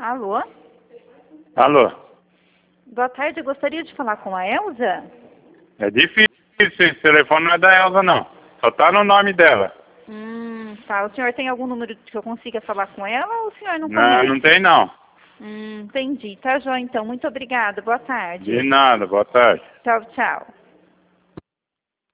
Alô? Alô? Boa tarde, eu gostaria de falar com a Elza. É difícil, esse telefone não é da Elza, não. Só tá no nome dela. Tá. O senhor tem algum número que eu consiga falar com ela ou o senhor não Não, conhece? não tem, não. Entendi. Tá, joia, então. Muito obrigada. Boa tarde. De nada, boa tarde. Tchau, tchau.